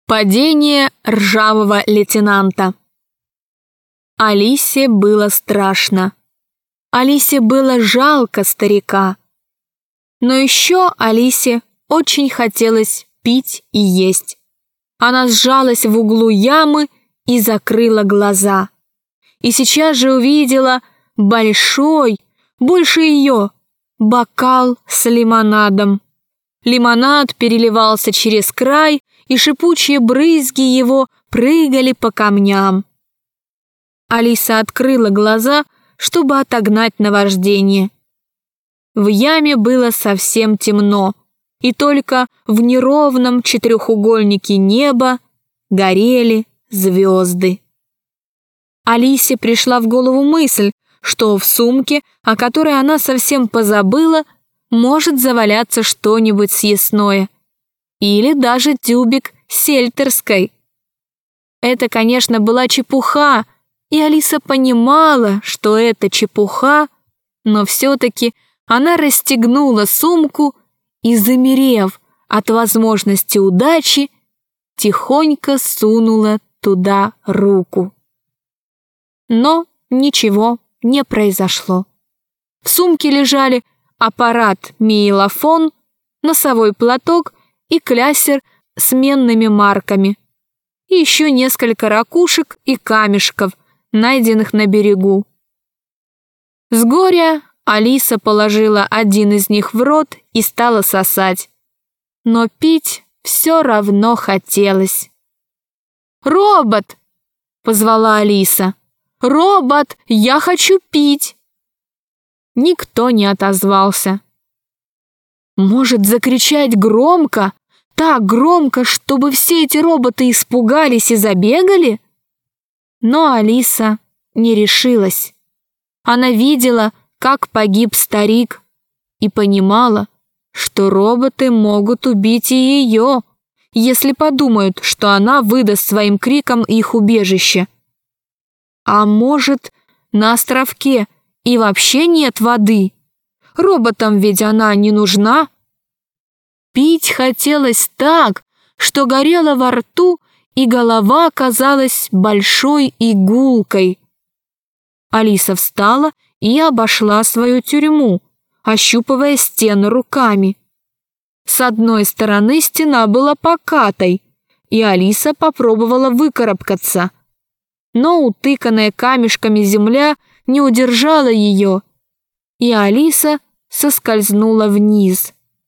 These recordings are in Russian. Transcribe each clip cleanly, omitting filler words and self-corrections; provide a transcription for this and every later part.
Падение ржавого лейтенанта. Алисе было страшно. Алисе было жалко старика. Но еще Алисе очень хотелось пить и есть. Она сжалась в углу ямы и закрыла глаза. И сейчас же увидела большой, больше ее, бокал с лимонадом. Лимонад переливался через край, и шипучие брызги его прыгали по камням. Алиса открыла глаза, чтобы отогнать наваждение. В яме было совсем темно, и только в неровном четырехугольнике неба горели звезды. Алисе пришла в голову мысль, что в сумке, о которой она совсем позабыла, может заваляться что-нибудь съестное. Или даже тюбик сельтерской. Это, конечно, была чепуха, и Алиса понимала, что это чепуха, но все-таки она расстегнула сумку и, замерев от возможности удачи, тихонько сунула туда руку. Но ничего не произошло. В сумке лежали аппарат Мейлофон, носовой платок и клясер с менными марками, и еще несколько ракушек и камешков, найденных на берегу. С горя Алиса положила один из них в рот и стала сосать. Но пить все равно хотелось. «Робот!» — позвала Алиса. «Робот, я хочу пить!» Никто не отозвался. Может, закричать громко, так громко, чтобы все эти роботы испугались и забегали? Но Алиса не решилась. Она видела, как погиб старик, и понимала, что роботы могут убить и ее, если подумают, что она выдаст своим криком их убежище. А может, на островке и вообще нет воды? Роботам ведь она не нужна. Пить хотелось так, что горело во рту, и голова казалась большой игулкой. Алиса встала и обошла свою тюрьму, ощупывая стену руками. С одной стороны стена была покатой, и Алиса попробовала выкарабкаться. Но утыканная камешками земля не удержала ее, и Алиса соскользнула вниз.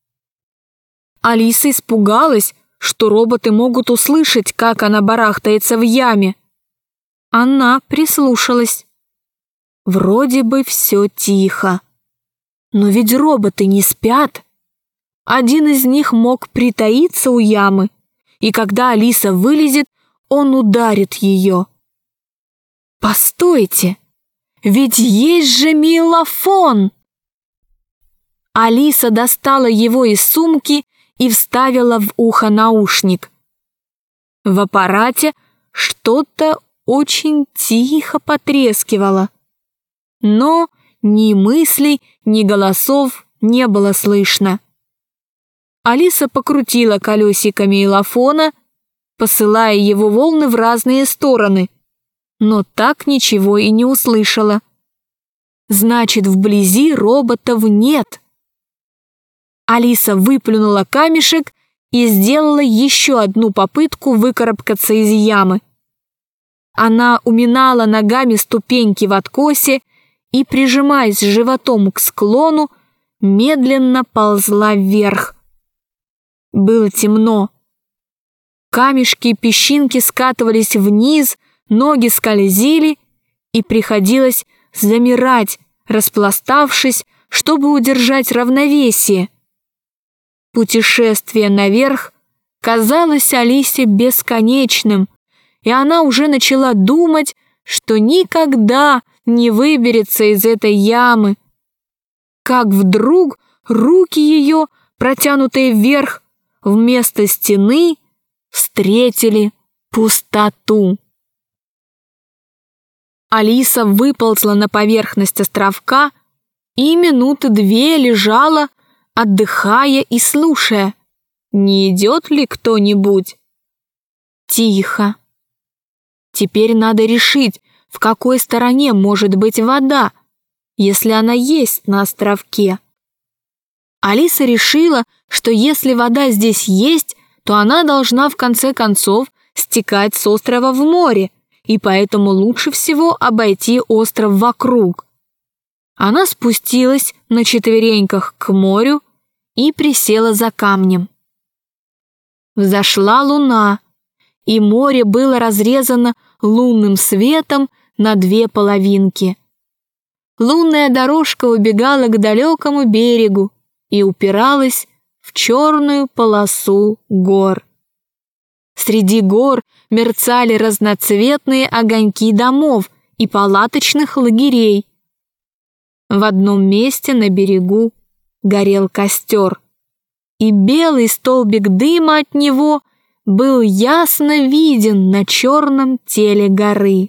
Алиса испугалась, что роботы могут услышать, как она барахтается в яме. Она прислушалась. Вроде бы все тихо. Но ведь роботы не спят. Один из них мог притаиться у ямы, и когда Алиса вылезет, он ударит ее. Постойте, ведь есть же Мейлофон! Алиса достала его из сумки и вставила в ухо наушник. В аппарате что-то очень тихо потрескивало, но ни мыслей, ни голосов не было слышно. Алиса покрутила колесико Мейлофона, посылая его волны в разные стороны, но так ничего и не услышала. Значит, вблизи роботов нет. Алиса выплюнула камешек и сделала еще одну попытку выкарабкаться из ямы. Она уминала ногами ступеньки в откосе и, прижимаясь животом к склону, медленно ползла вверх. Было темно. Камешки и песчинки скатывались вниз, ноги скользили, и приходилось замирать, распластавшись, чтобы удержать равновесие. Путешествие наверх казалось Алисе бесконечным, и она уже начала думать, что никогда не выберется из этой ямы. Как вдруг руки ее, протянутые вверх, вместо стены встретили пустоту. Алиса выползла на поверхность островка и минуты две лежала, отдыхая и слушая, не идет ли кто-нибудь. Тихо. Теперь надо решить, в какой стороне может быть вода, если она есть на островке. Алиса решила, что если вода здесь есть, то она должна в конце концов стекать с острова в море, и поэтому лучше всего обойти остров вокруг. Она спустилась на четвереньках к морю и присела за камнем. Взошла луна, и море было разрезано лунным светом на две половинки. Лунная дорожка убегала к далекому берегу и упиралась в черную полосу гор. Среди гор мерцали разноцветные огоньки домов и палаточных лагерей. В одном месте на берегу горел костер, и белый столбик дыма от него был ясно виден на черном теле горы.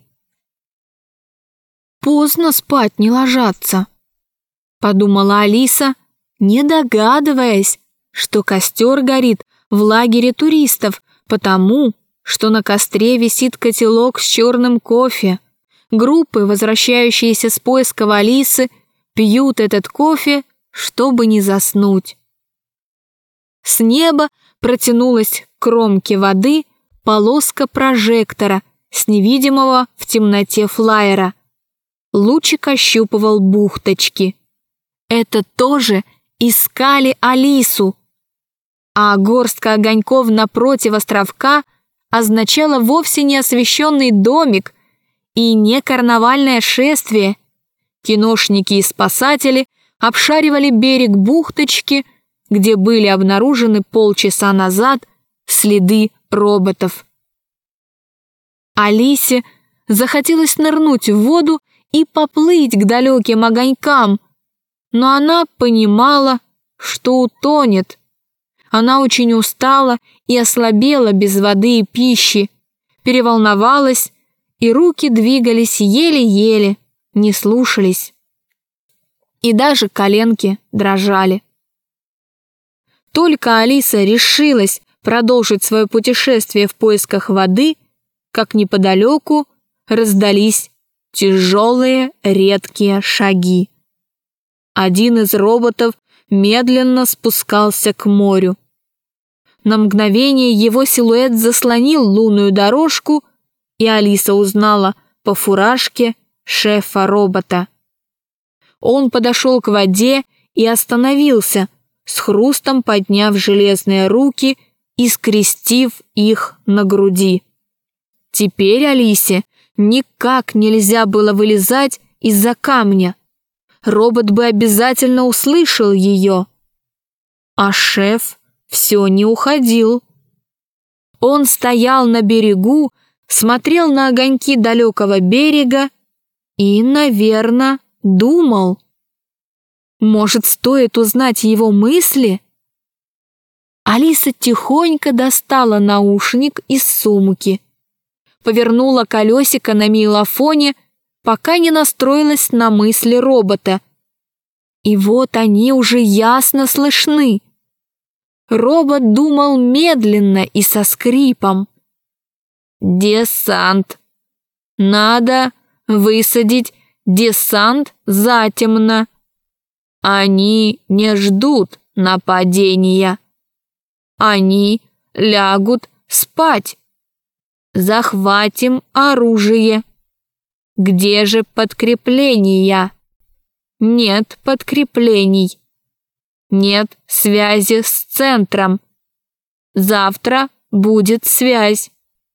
«Поздно спать не ложатся», — подумала Алиса, не догадываясь, что костер горит в лагере туристов, потому что на костре висит котелок с черным кофе. Группы, возвращающиеся с поисков Алисы, пьют этот кофе, чтобы не заснуть. С неба протянулась к кромке воды полоска прожектора с невидимого в темноте флайера. Лучик ощупывал бухточки. Это тоже искали Алису. А горстка огоньков напротив островка означала вовсе не освещенный домик и не карнавальное шествие. Киношники и спасатели обшаривали берег бухточки, где были обнаружены полчаса назад следы роботов. Алисе захотелось нырнуть в воду и поплыть к далеким огонькам, но она понимала, что утонет. Она очень устала и ослабела без воды и пищи, переволновалась, и руки двигались еле-еле, не слушались. И даже коленки дрожали. Только Алиса решилась продолжить свое путешествие в поисках воды, как неподалеку раздались тяжелые редкие шаги. Один из роботов медленно спускался к морю. На мгновение его силуэт заслонил лунную дорожку, и Алиса узнала по фуражке шефа робота. Он подошел к воде и остановился, с хрустом подняв железные руки и скрестив их на груди. Теперь Алисе никак нельзя было вылезать из-за камня. Робот бы обязательно услышал ее. А шеф все не уходил. Он стоял на берегу, смотрел на огоньки далекого берега и, наверное, думал. Может, стоит узнать его мысли? Алиса тихонько достала наушник из сумки, повернула колесико на мейлофоне, пока не настроилась на мысли робота. И вот они уже ясно слышны. Робот думал медленно и со скрипом. «Десант. Надо высадить десант затемно. Они не ждут нападения. Они лягут спать. Захватим оружие. Где же подкрепления? Нет подкреплений. Нет связи с центром. Завтра будет связь.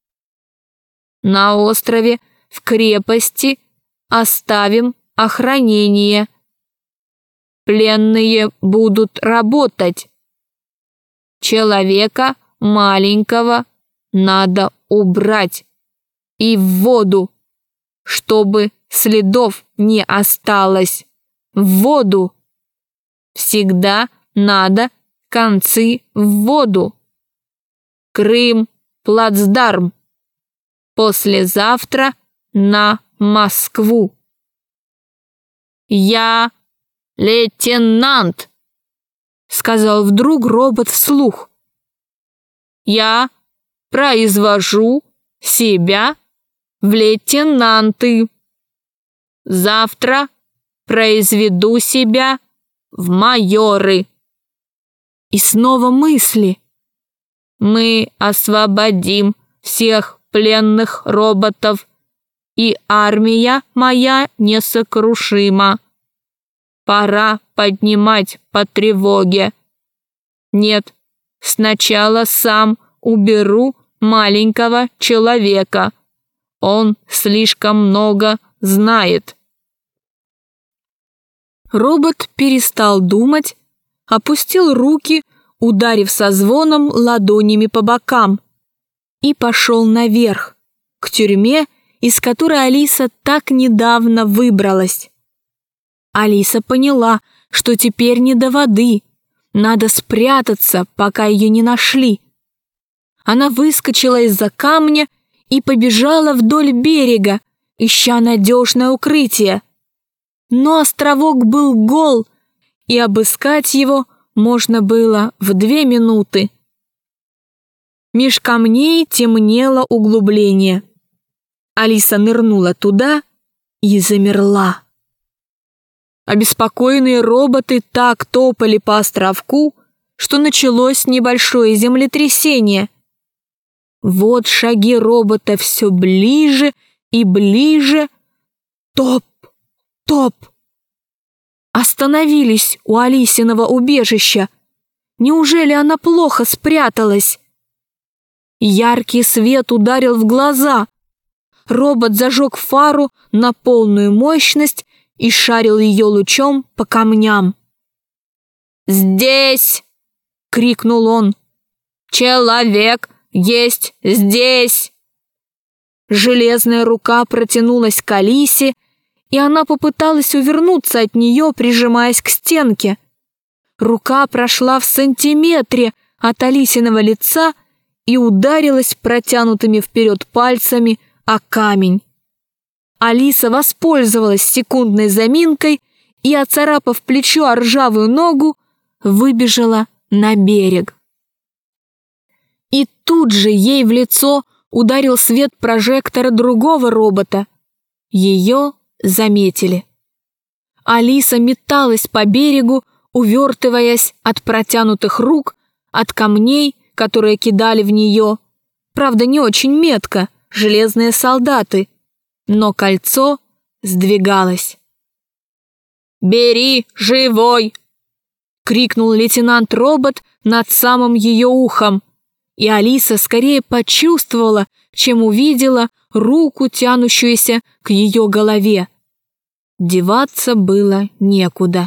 На острове в крепости оставим охранение. Пленные будут работать. Человека маленького надо убрать и в воду, чтобы следов не осталось. В воду. Всегда надо концы в воду. Крым, плацдарм. Послезавтра на Москву. Я лейтенант, сказал вдруг робот вслух. Я произвожу себя в лейтенанты. Завтра произведу себя в майоры». И снова мысли. «Мы освободим всех пленных роботов, и армия моя несокрушима. Пора поднимать по тревоге. Нет, сначала сам уберу маленького человека. Он слишком много знает». Робот перестал думать, опустил руки, ударив со звоном ладонями по бокам, и пошел наверх, к тюрьме, из которой Алиса так недавно выбралась. Алиса поняла, что теперь не до воды, надо спрятаться, пока ее не нашли. Она выскочила из-за камня и побежала вдоль берега, ища надежное укрытие. Но островок был гол, и обыскать его можно было в 2 минуты. Меж камней темнело углубление. Алиса нырнула туда и замерла. Обеспокоенные роботы так топали по островку, что началось небольшое землетрясение. Вот шаги робота все ближе и ближе. Топ, топ. Остановились у Алисиного убежища. Неужели она плохо спряталась? Яркий свет ударил в глаза. Робот зажег фару на полную мощность и шарил ее лучом по камням. «Здесь!» — крикнул он. «Человек есть здесь!» Железная рука протянулась к Алисе, и она попыталась увернуться от нее, прижимаясь к стенке. Рука прошла в сантиметре от Алисиного лица и ударилась протянутыми вперед пальцами о камень. Алиса воспользовалась секундной заминкой и, оцарапав плечо о ржавую ногу, выбежала на берег. И тут же ей в лицо ударил свет прожектора другого робота. Ее заметили. Алиса металась по берегу, увертываясь от протянутых рук, от камней, которые кидали в нее. Правда, не очень метко, железные солдаты, но кольцо сдвигалось. «Бери живой!» — крикнул лейтенант-робот над самым ее ухом, и Алиса скорее почувствовала, чем увидела руку, тянущуюся к ее голове. Деваться было некуда.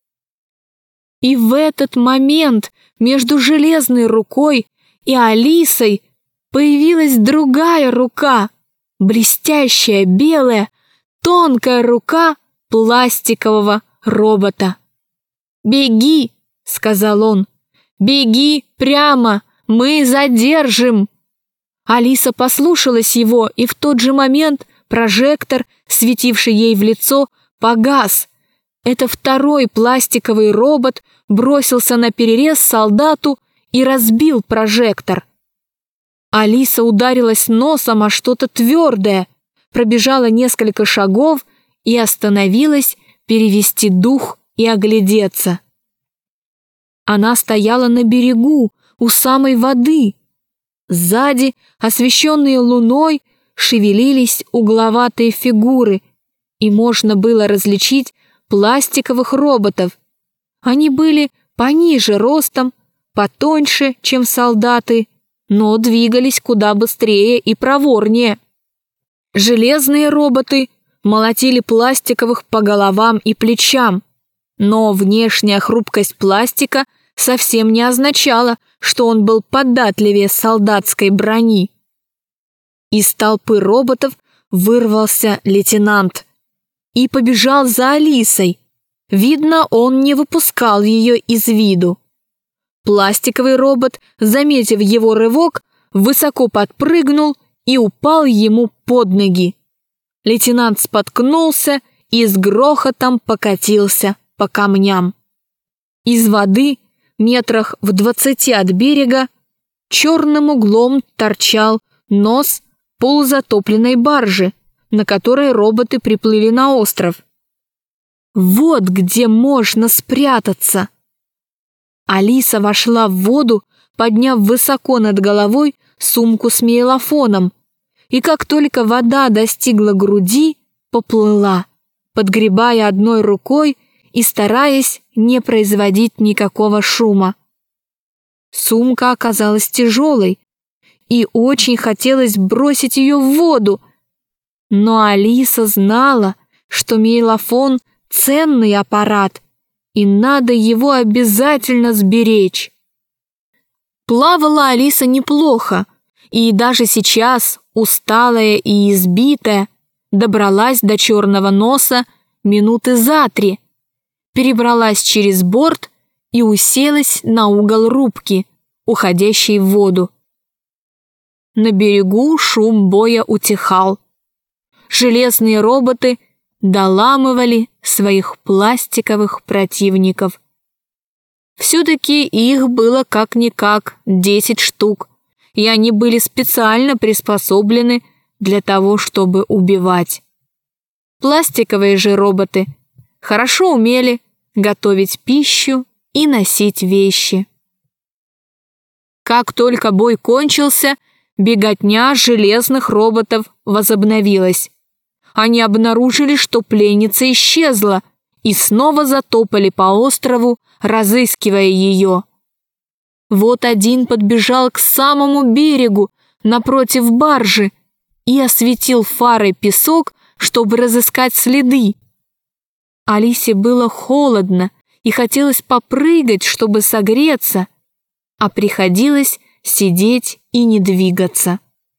И в этот момент между железной рукой и Алисой появилась другая рука, блестящая, белая, тонкая рука пластикового робота. «Беги!» — сказал он. «Беги прямо! Мы задержим!» Алиса послушалась его, и в тот же момент прожектор, светивший ей в лицо, погас. Это второй пластиковый робот бросился на перерез солдату и разбил прожектор. Алиса ударилась носом о что-то твердое, пробежала несколько шагов и остановилась перевести дух и оглядеться. Она стояла на берегу, у самой воды. Сзади, освещенные луной, шевелились угловатые фигуры, и можно было различить пластиковых роботов. Они были пониже ростом, потоньше, чем солдаты, но двигались куда быстрее и проворнее. Железные роботы молотили пластиковых по головам и плечам, но внешняя хрупкость пластика совсем не означала, что он был податливее солдатской брони. Из толпы роботов вырвался лейтенант и побежал за Алисой. Видно, он не выпускал ее из виду. Пластиковый робот, заметив его рывок, высоко подпрыгнул и упал ему под ноги. Лейтенант споткнулся и с грохотом покатился по камням. Из воды, метрах в 20 от берега, черным углом торчал нос полузатопленной баржи, на которой роботы приплыли на остров. Вот где можно спрятаться. Алиса вошла в воду, подняв высоко над головой сумку с мейлофоном, и как только вода достигла груди, поплыла, подгребая одной рукой и стараясь не производить никакого шума. Сумка оказалась тяжелой, и очень хотелось бросить ее в воду, но Алиса знала, что мейлофон – ценный аппарат, и надо его обязательно сберечь. Плавала Алиса неплохо, и даже сейчас, усталая и избитая, добралась до черного носа минуты за 3, перебралась через борт и уселась на угол рубки, уходящей в воду. На берегу шум боя утихал. Железные роботы доламывали своих пластиковых противников. Все-таки их было как-никак 10 штук, и они были специально приспособлены для того, чтобы убивать. Пластиковые же роботы хорошо умели готовить пищу и носить вещи. Как только бой кончился, беготня железных роботов возобновилась. Они обнаружили, что пленница исчезла, и снова затопали по острову, разыскивая ее. Вот один подбежал к самому берегу, напротив баржи, и осветил фарой песок, чтобы разыскать следы. Алисе было холодно, и хотелось попрыгать, чтобы согреться, а приходилось сидеть и не двигаться.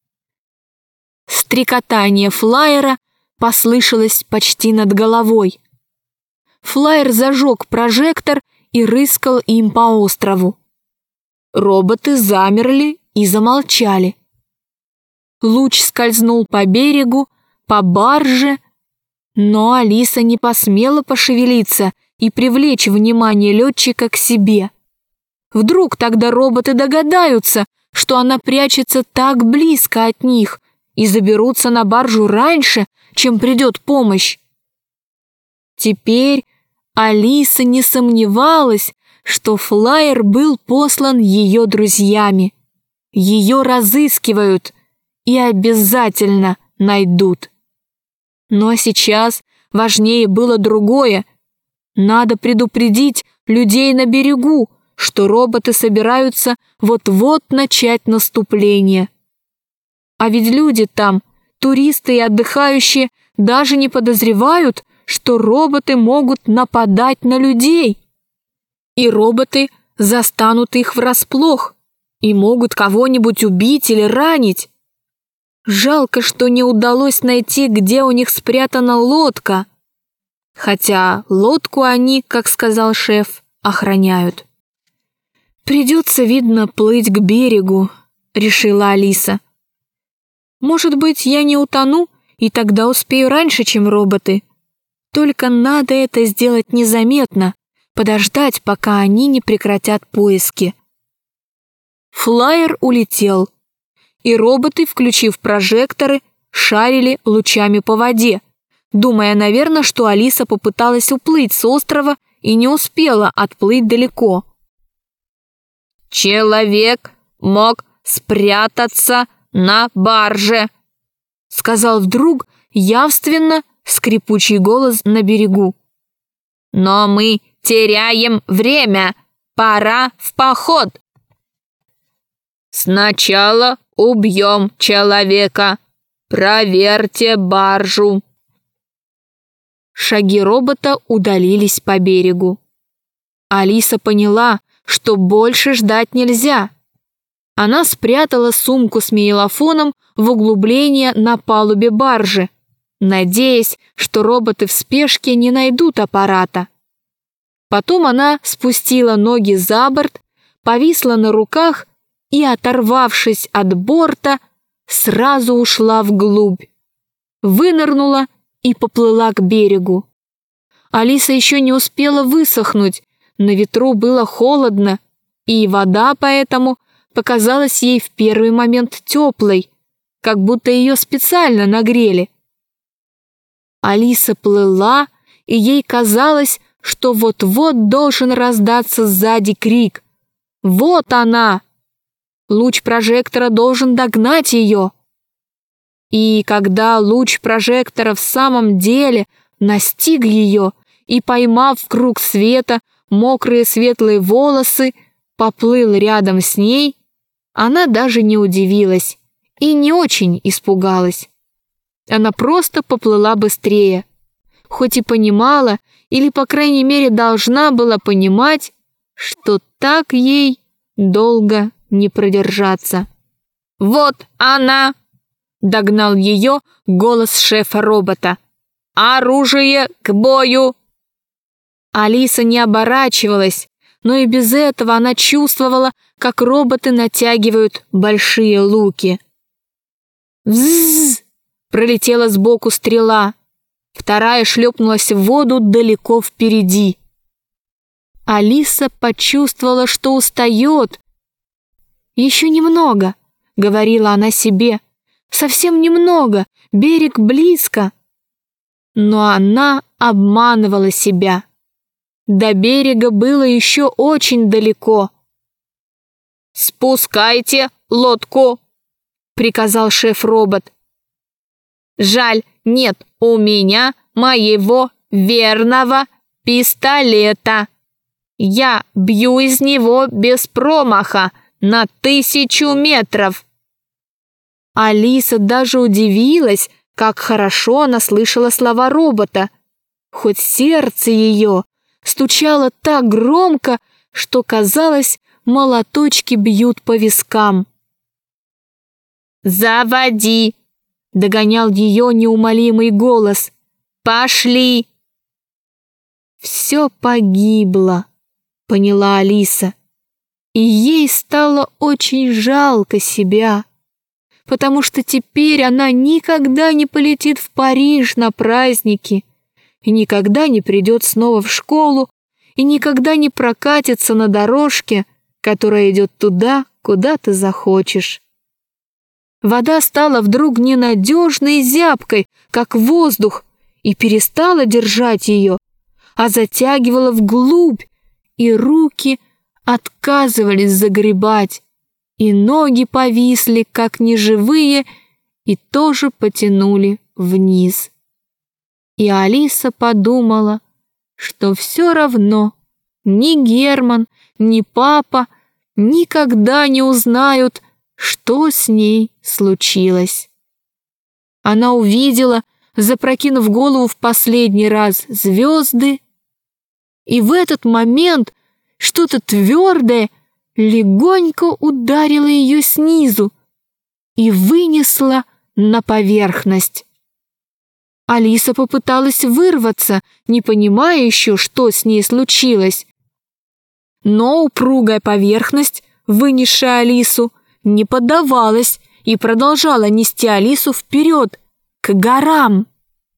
Стрекотание флайера послышалось почти над головой. Флайер зажег прожектор и рыскал им по острову. Роботы замерли и замолчали. Луч скользнул по берегу, по барже, но Алиса не посмела пошевелиться и привлечь внимание летчика к себе. Вдруг тогда роботы догадаются, что она прячется так близко от них, и заберутся на баржу раньше, чем придет помощь. Теперь Алиса не сомневалась, что флайер был послан ее друзьями. Ее разыскивают и обязательно найдут. Но сейчас важнее было другое. Надо предупредить людей на берегу, что роботы собираются вот-вот начать наступление. А ведь люди там, туристы и отдыхающие, даже не подозревают, что роботы могут нападать на людей. И роботы застанут их врасплох и могут кого-нибудь убить или ранить. Жалко, что не удалось найти, где у них спрятана лодка. Хотя лодку они, как сказал шеф, охраняют. «Придется, видно, плыть к берегу», — решила Алиса. «Может быть, я не утону, и тогда успею раньше, чем роботы. Только надо это сделать незаметно, подождать, пока они не прекратят поиски». Флайер улетел, и роботы, включив прожекторы, шарили лучами по воде, думая, наверное, что Алиса попыталась уплыть с острова и не успела отплыть далеко. «Человек мог спрятаться на барже», — сказал вдруг явственно скрипучий голос на берегу. «Но мы теряем время, пора в поход». «Сначала убьем человека, проверьте баржу». Шаги робота удалились по берегу. Алиса поняла, что больше ждать нельзя. Она спрятала сумку с мейлофоном в углубление на палубе баржи, надеясь, что роботы в спешке не найдут аппарата. Потом она спустила ноги за борт, повисла на руках и, оторвавшись от борта, сразу ушла вглубь, вынырнула и поплыла к берегу. Алиса еще не успела высохнуть, на ветру было холодно, и вода поэтому показалась ей в первый момент теплой, как будто ее специально нагрели. Алиса плыла, и ей казалось, что вот-вот должен раздаться сзади крик: «Вот она!» Луч прожектора должен догнать ее. И когда луч прожектора в самом деле настиг ее и, поймав в круг света мокрые светлые волосы, поплыл рядом с ней, она даже не удивилась и не очень испугалась. Она просто поплыла быстрее, хоть и понимала, или, по крайней мере, должна была понимать, что так ей долго не продержаться. «Вот она!» — догнал ее голос шефа-робота. «Оружие к бою!» Алиса не оборачивалась, но и без этого она чувствовала, как роботы натягивают большие луки. «Взззз!» — пролетела сбоку стрела. Вторая шлепнулась в воду далеко впереди. Алиса почувствовала, что устает. «Еще немного», — говорила она себе, — «совсем немного, берег близко». Но она обманывала себя. До берега было еще очень далеко. «Спускайте лодку», — приказал шеф-робот. «Жаль, нет у меня моего верного пистолета. Я бью из него без промаха на 1000 метров». Алиса даже удивилась, как хорошо она слышала слова робота, хоть сердце ее стучало так громко, что, казалось, молоточки бьют по вискам. «Заводи!» — догонял ее неумолимый голос. «Пошли!» «Все погибло», — поняла Алиса, и ей стало очень жалко себя, потому что теперь она никогда не полетит в Париж на праздники, и никогда не придет снова в школу, и никогда не прокатится на дорожке, которая идет туда, куда ты захочешь. Вода стала вдруг ненадежной и зябкой, как воздух, и перестала держать ее, а затягивала вглубь, и руки отказывались загребать, и ноги повисли, как неживые, и тоже потянули вниз. И Алиса подумала, что все равно ни Герман, ни папа никогда не узнают, что с ней случилось. Она увидела, запрокинув голову в последний раз, звезды, и в этот момент что-то твердое легонько ударило ее снизу и вынесло на поверхность. Алиса попыталась вырваться, не понимая еще, что с ней случилось. Но упругая поверхность, вынесшая Алису, не поддавалась и продолжала нести Алису вперед, к горам.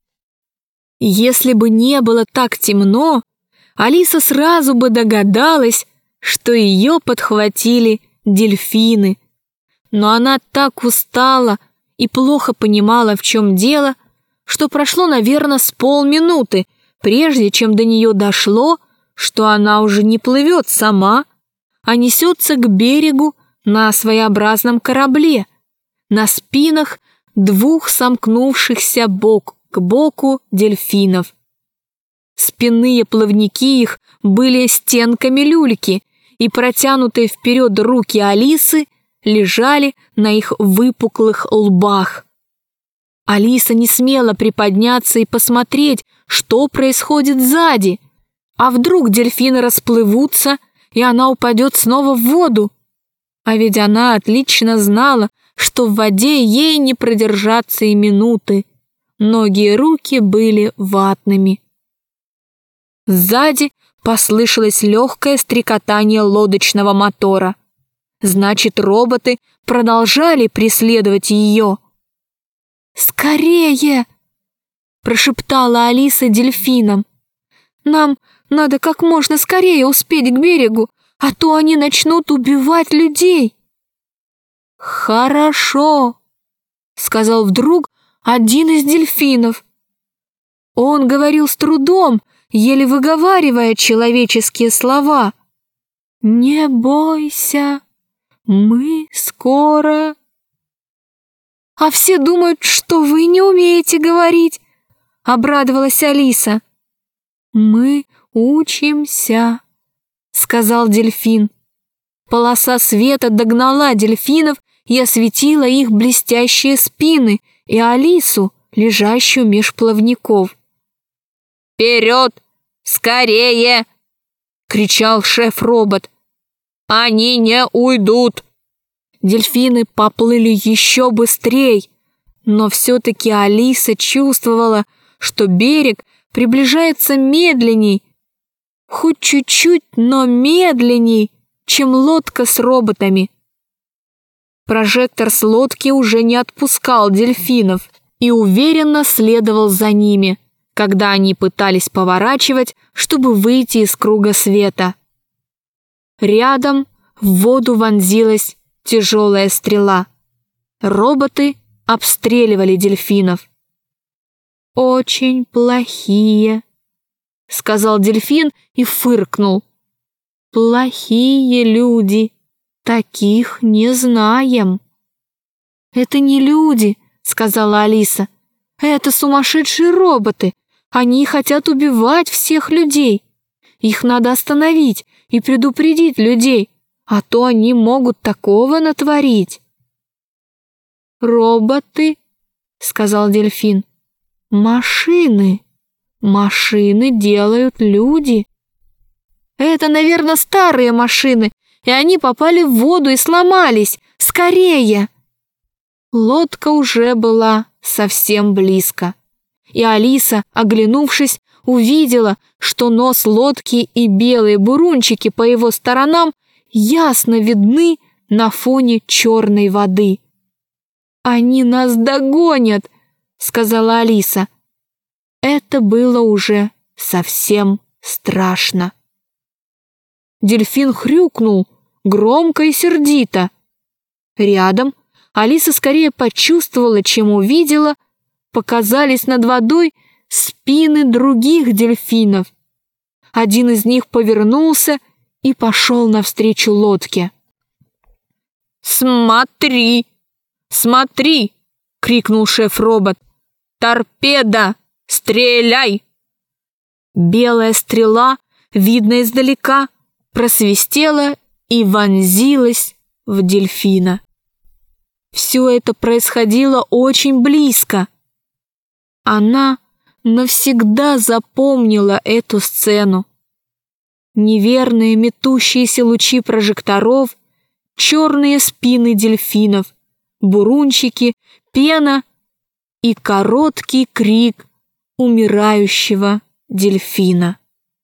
Если бы не было так темно, Алиса сразу бы догадалась, что ее подхватили дельфины. Но она так устала и плохо понимала, в чем дело, что прошло, наверное, с полминуты, прежде чем до нее дошло, что она уже не плывет сама, а несется к берегу на своеобразном корабле, на спинах 2 сомкнувшихся бок к боку дельфинов. Спинные плавники их были стенками люльки, и протянутые вперед руки Алисы лежали на их выпуклых лбах. Алиса не смела приподняться и посмотреть, что происходит сзади. А вдруг дельфины расплывутся, и она упадет снова в воду? А ведь она отлично знала, что в воде ей не продержаться и минуты. Ноги и руки были ватными. Сзади послышалось легкое стрекотание лодочного мотора. Значит, роботы продолжали преследовать ее. «Скорее!» – прошептала Алиса дельфинам. «Нам надо как можно скорее успеть к берегу, а то они начнут убивать людей». «Хорошо», — сказал вдруг один из дельфинов. Он говорил с трудом, еле выговаривая человеческие слова. «Не бойся, мы скоро...» «А все думают, что вы не умеете говорить», — обрадовалась Алиса. «Мы учимся», — сказал дельфин. Полоса света догнала дельфинов и осветила их блестящие спины и Алису, лежащую меж плавников. «Вперед! Скорее!» — кричал шеф-робот. «Они не уйдут!» Дельфины поплыли еще быстрее, но все-таки Алиса чувствовала, что берег приближается медленней, хоть чуть-чуть, но медленней, чем лодка с роботами. Прожектор с лодки уже не отпускал дельфинов и уверенно следовал за ними, когда они пытались поворачивать, чтобы выйти из круга света. Рядом в воду вонзилась тяжелая стрела. Роботы обстреливали дельфинов. «Очень плохие», — сказал дельфин и фыркнул. «Плохие люди, таких не знаем». «Это не люди», — сказала Алиса. «Это сумасшедшие роботы. Они хотят убивать всех людей. Их надо остановить и предупредить людей, а то они могут такого натворить». «Роботы», — сказал дельфин. «Машины. Машины делают люди». «Это, наверное, старые машины, и они попали в воду и сломались. Скорее!» Лодка уже была совсем близко, и Алиса, оглянувшись, увидела, что нос лодки и белые бурунчики по его сторонам ясно видны на фоне черной воды. «Они нас догонят», — сказала Алиса. Это было уже совсем страшно. Дельфин хрюкнул громко и сердито. Рядом Алиса скорее почувствовала, чем увидела, показались над водой спины других дельфинов. Один из них повернулся и пошел навстречу лодке. «Смотри! Смотри!» — крикнул шеф-робот. «Торпеда! Стреляй!» Белая стрела, видно издалека, просвистела и вонзилась в дельфина. Все это происходило очень близко. Она навсегда запомнила эту сцену. Неверные метущиеся лучи прожекторов, черные спины дельфинов, бурунчики, пена и короткий крик умирающего дельфина.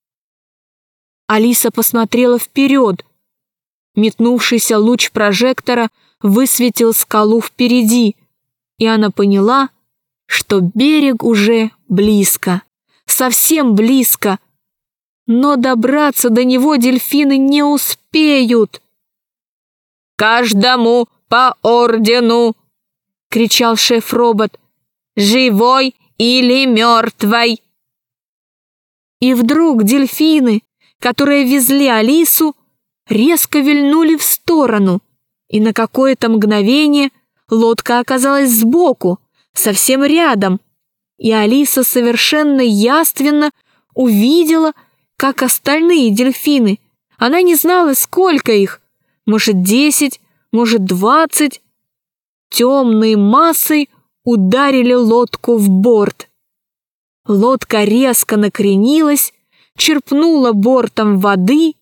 Алиса посмотрела вперед. Метнувшийся луч прожектора высветил скалу впереди, и она поняла, что берег уже близко, совсем близко, но добраться до него дельфины не успеют. «Каждому по ордену!» — кричал шеф-робот. «Живой или мертвой!» И вдруг дельфины, которые везли Алису, резко вильнули в сторону, и на какое-то мгновение лодка оказалась сбоку, совсем рядом, и Алиса совершенно явственно увидела, как остальные дельфины, она не знала, сколько их, может 10, может 20, темной массой ударили лодку в борт. Лодка резко накренилась, черпнула бортом воды.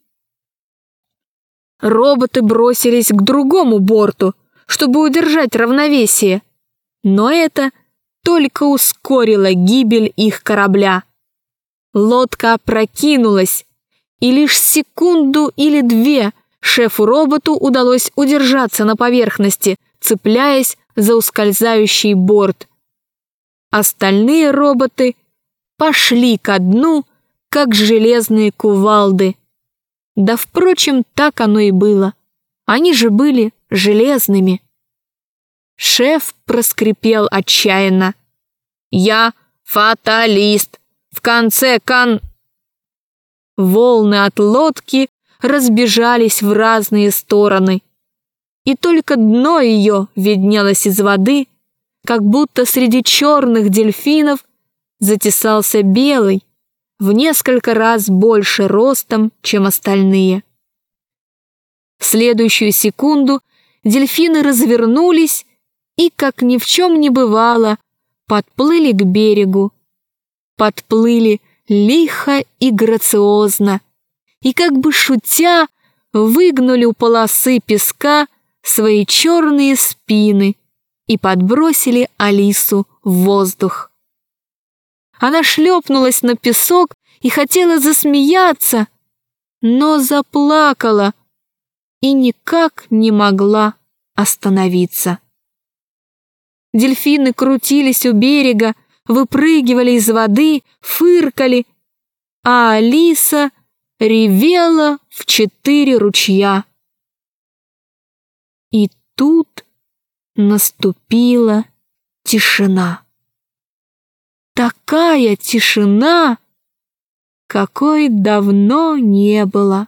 Роботы бросились к другому борту, чтобы удержать равновесие, но это только ускорило гибель их корабля. Лодка опрокинулась, и лишь секунду или две шефу-роботу удалось удержаться на поверхности, цепляясь за ускользающий борт. Остальные роботы пошли ко дну, как железные кувалды. Да, впрочем, так оно и было. Они же были железными. Шеф проскрипел отчаянно. «Я фаталист. В конце Волны от лодки разбежались в разные стороны, и только дно ее виднелось из воды, как будто среди черных дельфинов затесался белый, в несколько раз больше ростом, чем остальные. В следующую секунду дельфины развернулись и, как ни в чем не бывало, подплыли к берегу. Подплыли лихо и грациозно, и как бы шутя выгнули у полосы песка свои черные спины и подбросили Алису в воздух. Она шлепнулась на песок и хотела засмеяться, но заплакала и никак не могла остановиться. Дельфины крутились у берега, выпрыгивали из воды, фыркали, а Алиса ревела в 4 ручья. И тут наступила тишина. Такая тишина, какой давно не было.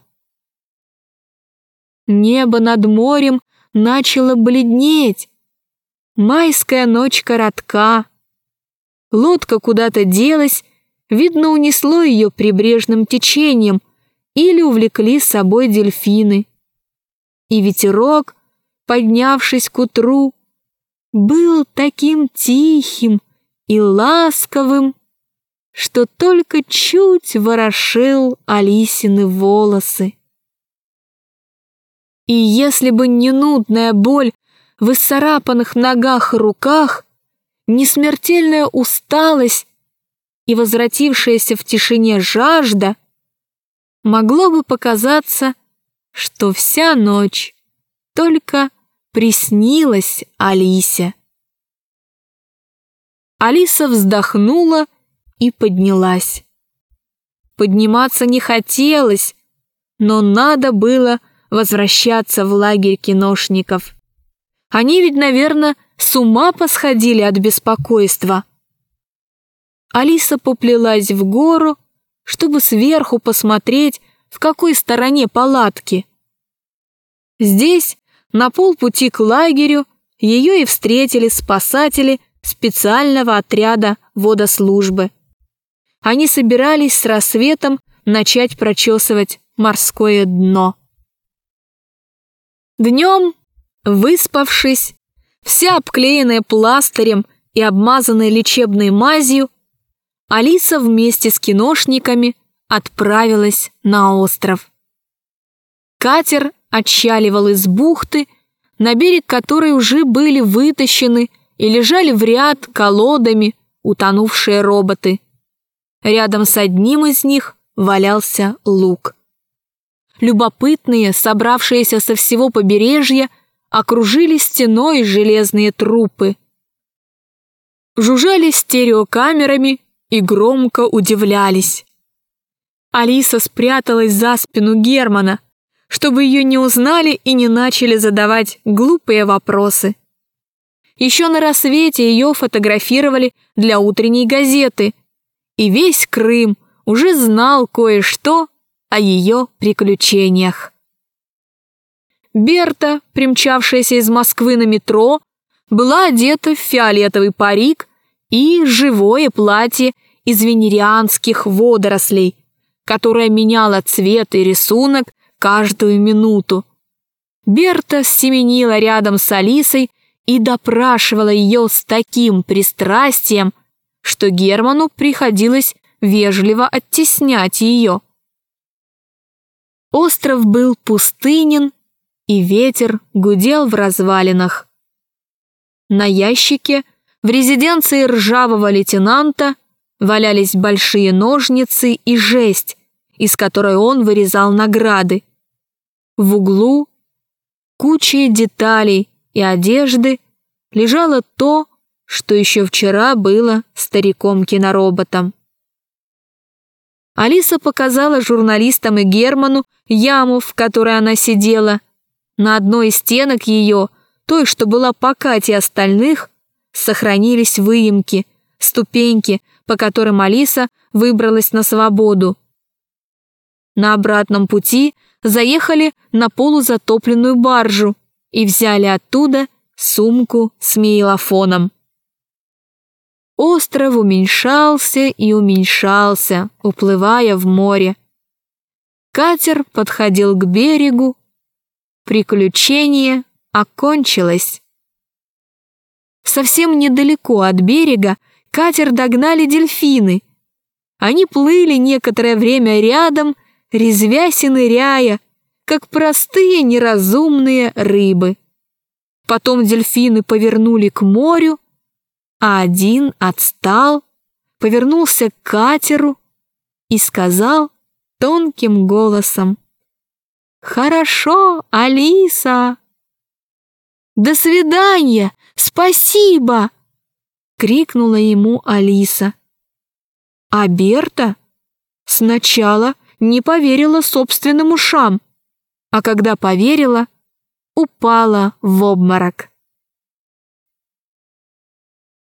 Небо над морем начало бледнеть. Майская ночь коротка. Лодка куда-то делась, видно, унесло ее прибрежным течением или увлекли с собой дельфины. И ветерок, поднявшись к утру, был таким тихим и ласковым, что только чуть ворошил Алисины волосы. И если бы не нудная боль в исцарапанных ногах и руках, не смертельная усталость и возвратившаяся в тишине жажда, могло бы показаться, что вся ночь только приснилась Алисе. Алиса вздохнула и поднялась. Подниматься не хотелось, но надо было возвращаться в лагерь киношников. Они ведь, наверное, с ума посходили от беспокойства. Алиса поплелась в гору, чтобы сверху посмотреть, в какой стороне палатки. Здесь, на полпути к лагерю, ее и встретили спасатели специального отряда водослужбы. Они собирались с рассветом начать прочесывать морское дно. Днем, выспавшись, вся обклеенная пластырем и обмазанная лечебной мазью, Алиса вместе с киношниками отправилась на остров. Катер отчаливал из бухты, на берег которой уже были вытащены и лежали в ряд колодами утонувшие роботы. Рядом с одним из них валялся лук. Любопытные, собравшиеся со всего побережья, окружили стеной железные трупы. Жужжали стереокамерами и громко удивлялись. Алиса спряталась за спину Германа, чтобы ее не узнали и не начали задавать глупые вопросы. Еще на рассвете ее фотографировали для утренней газеты, и весь Крым уже знал кое-что о ее приключениях. Берта, примчавшаяся из Москвы на метро, была одета в фиолетовый парик и живое платье из венерианских водорослей, которое меняло цвет и рисунок каждую минуту. Берта семенила рядом с Алисой и допрашивала ее с таким пристрастием, что Герману приходилось вежливо оттеснять ее. Остров был пустынен, и ветер гудел в развалинах. На ящике в резиденции ржавого лейтенанта валялись большие ножницы и жесть, из которой он вырезал награды. В углу, кучей деталей и одежды, лежало то, что еще вчера было стариком-кинороботом. Алиса показала журналистам и Герману яму, в которой она сидела. На одной из стенок ее той, что была покатее остальных, сохранились выемки, ступеньки, по которым Алиса выбралась на свободу. На обратном пути заехали на полузатопленную баржу и взяли оттуда сумку с мейлофоном. Остров уменьшался и уменьшался, уплывая в море. Катер подходил к берегу. Приключение окончилось. Совсем недалеко от берега катер догнали дельфины. Они плыли некоторое время рядом, резвясь и ныряя, как простые неразумные рыбы. Потом дельфины повернули к морю, а один отстал, повернулся к катеру и сказал тонким голосом: «Хорошо, Алиса!» «До свидания! Спасибо!» — крикнула ему Алиса. А Берта сначала не поверила собственным ушам, а когда поверила, упала в обморок.